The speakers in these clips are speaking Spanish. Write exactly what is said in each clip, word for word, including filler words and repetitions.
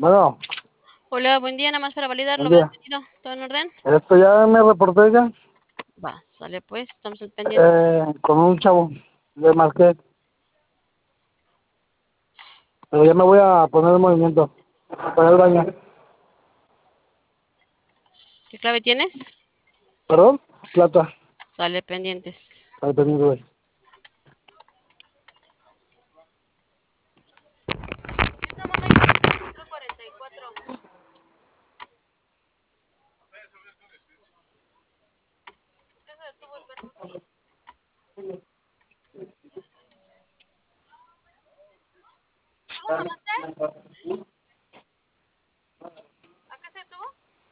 Bueno, Hola, buen día, nada más para validar, buen ¿lo ves día. tenido? ¿Todo en orden? Esto ya me reporté ya, Va, sale pues, estamos al pendiente. eh, con un chavo, le marqué, pero ya me voy a poner en movimiento, para el baño. ¿Qué clave tienes? ¿Perdón? Plata, Sale pendientes. al pendiente, güey. ¿A qué se detuvo?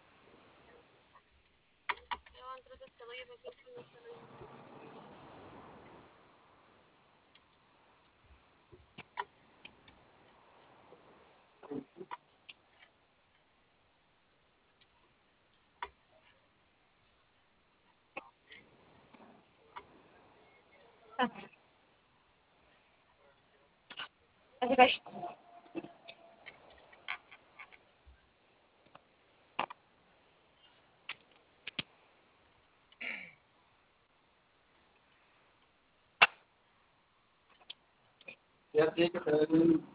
Entonces te doy ese club. Ya tiene que tener un...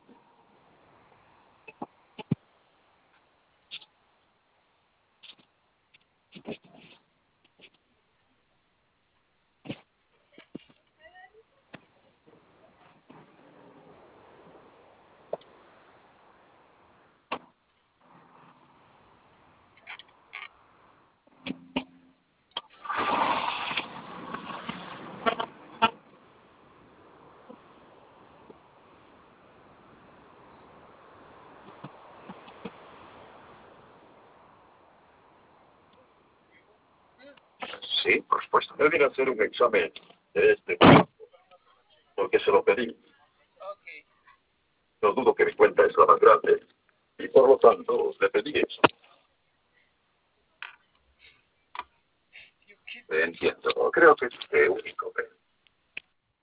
Sí, por supuesto. Deben hacer un examen de este tipo, porque se lo pedí. No dudo que mi cuenta es la más grande, y por lo tanto le pedí eso. Entiendo. Creo que es usted único. ¿eh?